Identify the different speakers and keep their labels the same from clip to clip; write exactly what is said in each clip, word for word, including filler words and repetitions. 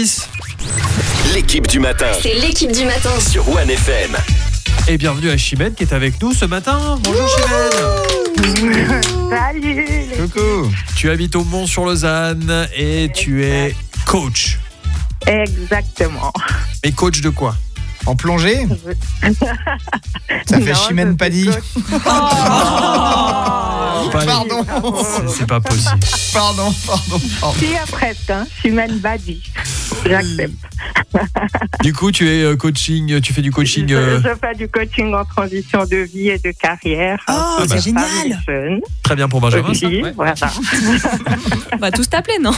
Speaker 1: dix.
Speaker 2: L'équipe du matin.
Speaker 3: C'est l'équipe du matin.
Speaker 2: Sur One F M.
Speaker 1: Et bienvenue à Chimène qui est avec nous ce matin. Bonjour Chimène.
Speaker 4: Salut.
Speaker 5: Coucou.
Speaker 1: Tu habites au Mont-sur-Lausanne et tu es coach.
Speaker 4: Exactement.
Speaker 1: Mais coach de quoi?
Speaker 5: En plongée? Ça fait
Speaker 4: Non,
Speaker 5: Chimène
Speaker 4: je
Speaker 5: Paddy.
Speaker 4: suis coach.
Speaker 1: Oh, pas-
Speaker 5: Pardon.
Speaker 1: C'est- C'est pas possible.
Speaker 5: Pardon, pardon, pardon.
Speaker 4: Si, après, hein, Chimène Badi. J'accepte.
Speaker 1: Du coup, tu es euh, coaching, tu fais du coaching. euh,
Speaker 4: Je, je fais du coaching en transition de vie et de carrière.
Speaker 6: Oh,
Speaker 4: hein, pour
Speaker 6: c'est
Speaker 4: les
Speaker 6: génial.
Speaker 4: femmes jeunes
Speaker 1: Très bien pour Benjamin. ça,
Speaker 4: aussi,
Speaker 1: ouais.
Speaker 4: voilà.
Speaker 6: On va tous t'appeler, non?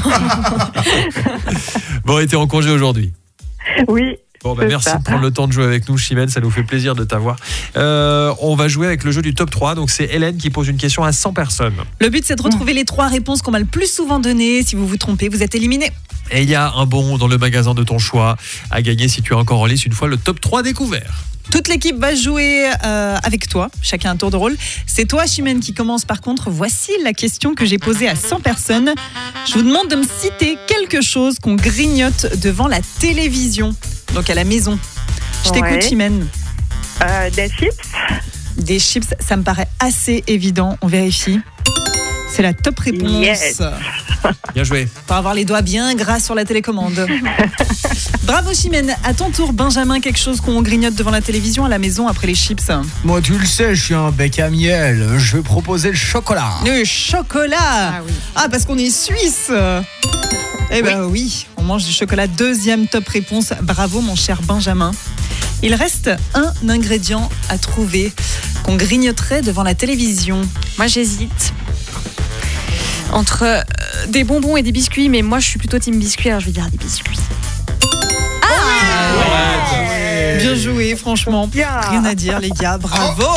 Speaker 1: Bon, et t'es en congé aujourd'hui.
Speaker 4: Oui.
Speaker 1: Bon, bah,
Speaker 4: C'est
Speaker 1: merci
Speaker 4: ça.
Speaker 1: de prendre le temps de jouer avec nous, Chimène. Ça nous fait plaisir de t'avoir. Euh, on va jouer avec le jeu du top trois. Donc, c'est Hélène qui pose une question à cent personnes.
Speaker 6: Le but, c'est de retrouver les trois réponses qu'on m'a le plus souvent données. Si vous vous trompez, vous êtes éliminé.
Speaker 1: Et il y a un bon dans le magasin de ton choix à gagner si tu es encore en lice une fois le top trois découvert.
Speaker 6: Toute l'équipe va jouer euh, avec toi, chacun un tour de rôle. C'est toi, Chimène, qui commence. Par contre, voici la question que j'ai posée à cent personnes. Je vous demande de me citer quelque chose qu'on grignote devant la télévision, donc à la maison. Je t'écoute,
Speaker 4: Ouais.
Speaker 6: Chimène.
Speaker 4: Euh, des chips.
Speaker 6: Des chips, ça me paraît assez évident. On vérifie. C'est la top réponse.
Speaker 4: Yes.
Speaker 1: Bien joué.
Speaker 6: Pour avoir les doigts bien gras sur la télécommande. Bravo, Chimène. À ton tour, Benjamin, quelque chose qu'on grignote devant la télévision à la maison après les chips.
Speaker 5: Moi, tu le sais, je suis un bec à miel. Je vais proposer le chocolat.
Speaker 6: Le chocolat. Ah,
Speaker 4: oui.
Speaker 6: parce qu'on est suisse. Eh ben oui. On mange du chocolat. Deuxième top réponse. Bravo, mon cher Benjamin. Il reste un ingrédient à trouver qu'on grignoterait devant la télévision.
Speaker 7: Moi, j'hésite entre euh, des bonbons et des biscuits, mais moi, je suis plutôt team biscuits, alors je vais dire des biscuits.
Speaker 6: Bien joué, franchement.
Speaker 4: Bien.
Speaker 6: Rien à dire, les gars. Bravo.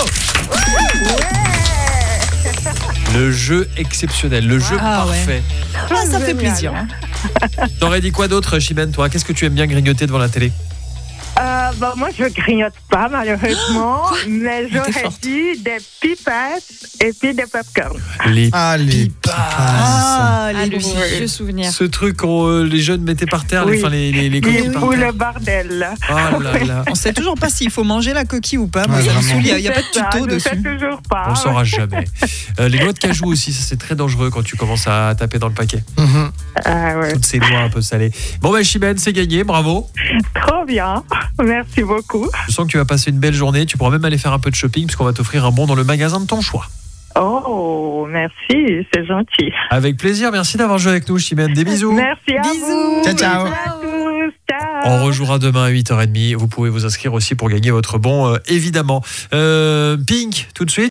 Speaker 1: Le jeu exceptionnel, le jeu
Speaker 6: Ah, ouais.
Speaker 1: parfait.
Speaker 6: Ah, ça fait
Speaker 4: Génial.
Speaker 6: plaisir.
Speaker 1: T'aurais dit quoi d'autre, Chimène, toi? Qu'est-ce que tu aimes bien grignoter devant la télé?
Speaker 4: Euh, bah, moi, je grignote pas, malheureusement, mais j'aurais
Speaker 6: forte.
Speaker 4: dit des pipas et puis des popcorn.
Speaker 1: Les
Speaker 5: Ah, les
Speaker 1: pipas.
Speaker 6: Ah,
Speaker 7: Ah,
Speaker 6: les
Speaker 7: le
Speaker 6: billes.
Speaker 7: vieux souvenir.
Speaker 1: Ce truc qu'on euh, les jeunes mettaient par terre, les,
Speaker 4: Oui.
Speaker 1: enfin, les, les, les coquilles
Speaker 4: Oui,
Speaker 1: par
Speaker 4: ou
Speaker 1: terre.
Speaker 4: le bordel. là.
Speaker 1: Oh là là.
Speaker 6: On sait toujours pas s'il faut manger la coquille ou pas. Moi,
Speaker 5: Ouais,
Speaker 6: ça me
Speaker 5: vraiment.
Speaker 6: saoule. Il n'y a, pas de
Speaker 4: C'est ça,
Speaker 6: tuto
Speaker 4: je sais
Speaker 6: dessus.
Speaker 4: toujours pas.
Speaker 1: On le saura jamais. Euh, les noix de cajou aussi, ça c'est très dangereux quand tu commences à taper dans le paquet.
Speaker 5: Mhm.
Speaker 4: Ah ouais.
Speaker 1: Toutes ces noix un peu salées. Bon ben Chimène, c'est gagné, bravo.
Speaker 4: Trop bien. Merci beaucoup.
Speaker 1: Je sens que tu vas passer une belle journée. Tu pourras même aller faire un peu de shopping puisqu'on va t'offrir un bon dans le magasin de ton choix.
Speaker 4: Oh, merci, c'est gentil.
Speaker 1: Avec plaisir, merci d'avoir joué avec nous, Chimène. Des bisous.
Speaker 4: Merci à
Speaker 6: Bisous.
Speaker 4: vous.
Speaker 5: Ciao, ciao.
Speaker 4: Bisous à tous. Ciao.
Speaker 1: On rejouera demain à huit heures trente. Vous pouvez vous inscrire aussi pour gagner votre bon, euh, évidemment. Euh, Pink, tout de suite.